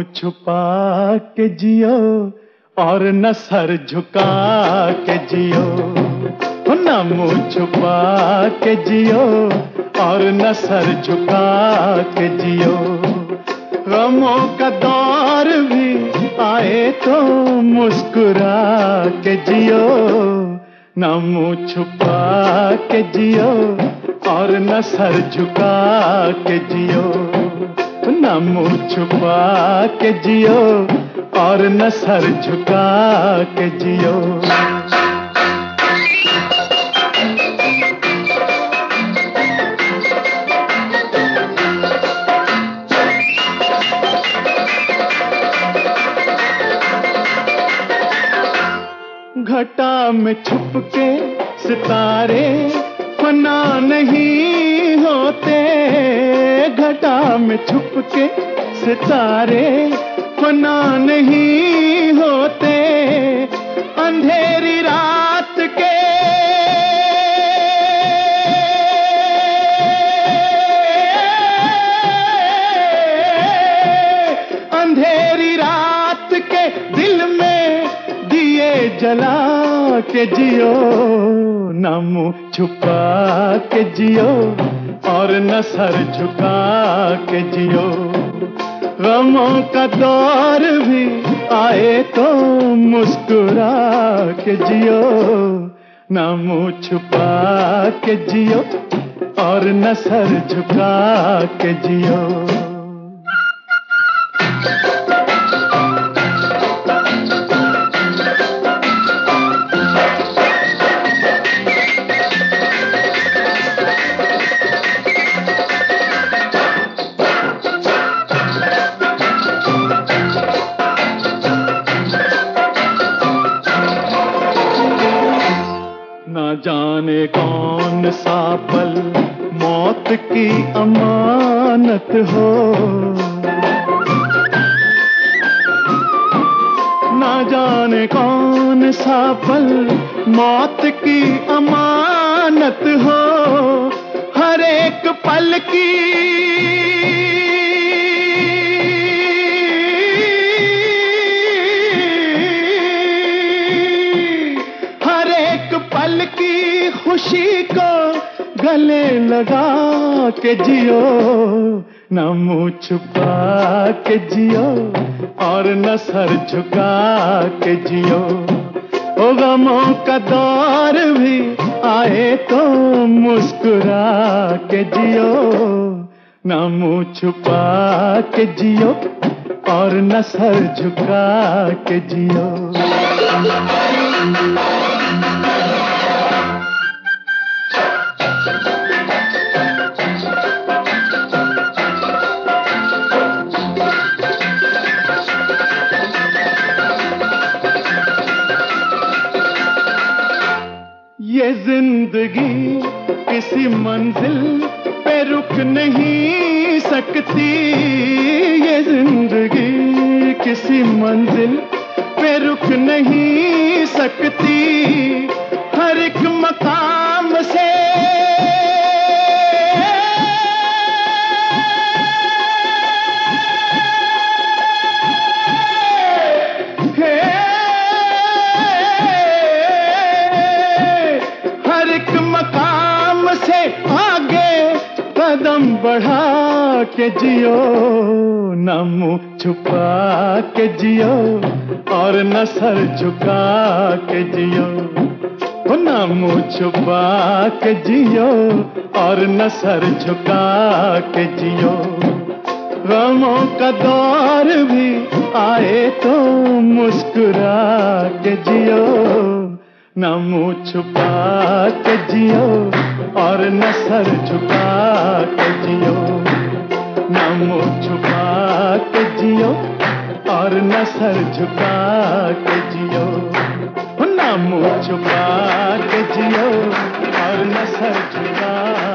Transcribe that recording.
छुपा के जियो और न सर झुका के जियो, न मुंह छुपा के जियो और न सर झुका के जियो। गमों का दौर भी आए तो मुस्कुरा के जियो, न मुंह छुपा के जियो और न सर झुका के जियो, न मुंह छुपा के जियो और न सर झुका के जियो। घटा में छुप के सितारे फना नहीं होते, घटा में छुप के सितारे फना नहीं होते। अंधेरी रात के अंधेरी रात के दिल में दिए जला के जियो, न मुंह छुपा के जियो और न सर झुका के जियो। गमों का दौर भी आए तो मुस्कुरा के जियो, न मुंह छुपा के जियो और न सर झुका के जियो। ना जाने कौन सा पल मौत की अमानत हो, ना जाने कौन सा पल मौत की अमानत हो। हर एक पल की पल की खुशी को गले लगा के जियो, न मुंह छुपा के जियो और न सर झुका के जियो। ओ गमों का दौर भी आए तो मुस्कुरा के जियो, न मुंह छुपा के जियो और न सर झुका के जियो। ये जिंदगी किसी मंजिल पे रुक नहीं सकती, ये जिंदगी किसी मंजिल पे रुक नहीं सकती। हर एक मकाम से आगे कदम बढ़ा के जियो, न मुंह छुपा के जियो और न सर झुका के जियो, न मुंह छुपा के जियो और न सर झुका के जियो। गमों का दौर भी आए तो मुस्कुरा के जियो, न मुंह छुपा के जियो और न सर झुका के जियो, न मुंह छुपा के जियो और न सर झुका के जियो, न मुंह छुपा के जियो और न सर झुका